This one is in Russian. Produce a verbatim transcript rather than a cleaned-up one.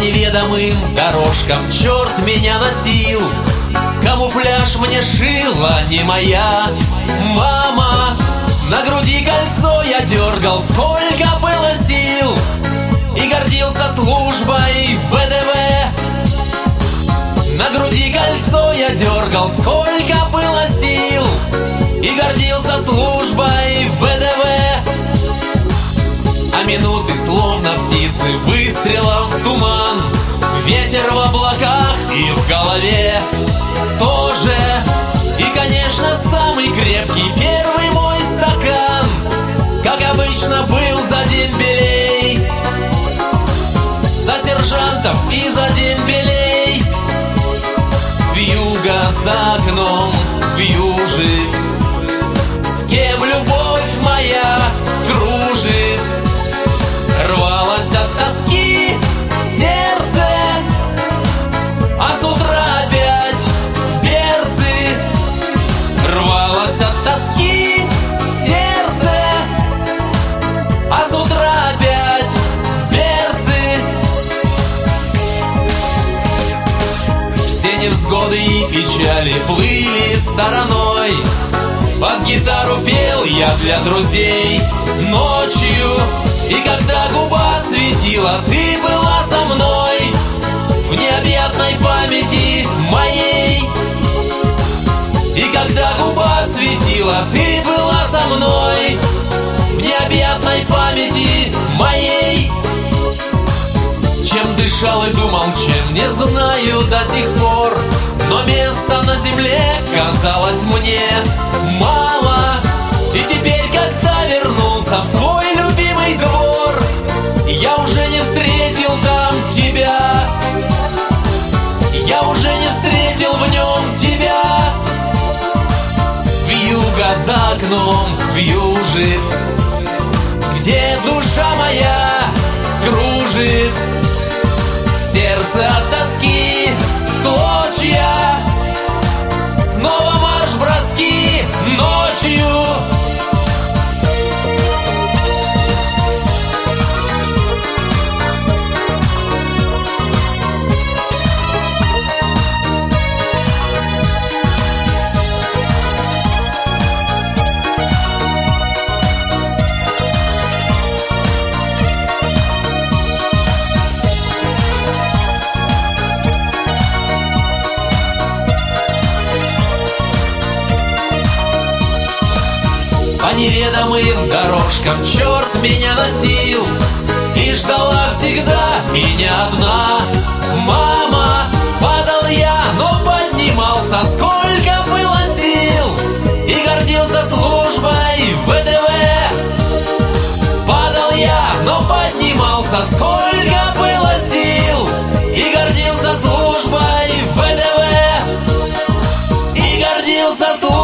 неведомым дорожкам черт меня носил. Камуфляж мне шила не моя мама. На груди кольцо я дергал, сколько было сил, и гордился службой в вэ дэ вэ. На груди кольцо я дергал, сколько было сил, и гордился службой в вэ дэ вэ. А минуты, словно птицы, выстрелом в туман, ветер в облаках и в голове тоже. И, конечно, самый крепкий первый мой стакан, как обычно, был за дембелей, за сержантов и за дембелей. Вьюга за окном вьюжит, с кем любовь моя кружит. Рвалось от тоски сердце, а с утра опять в берцы. Рвалось от тоски сердце, а с утра опять в берцы. Все невзгоды и печали плыли стороной, под гитару пел я для друзей ночью. И когда губа светила, ты была со мной в необъятной памяти моей. И когда губа светила, ты была со мной в необъятной памяти моей. Чем дышал и думал, чем, не знаю до сих пор, но места на земле казалось мне мало. И теперь, когда вернулся в свой любимый двор, я уже не встретил там тебя. Я уже не встретил в нем тебя. Вьюга за окном вьюжит, где душа моя кружит. Сердце от тоски в клочья, снова марш-броски ночью. По неведомым дорожкам черт меня носил, и ждала всегда меня одна мама. Падал я, но поднимался, сколько было сил, и гордился службой в вэ дэ вэ. Падал я, но поднимался, сколько было сил, и гордился службой в вэ дэ вэ. И гордился службой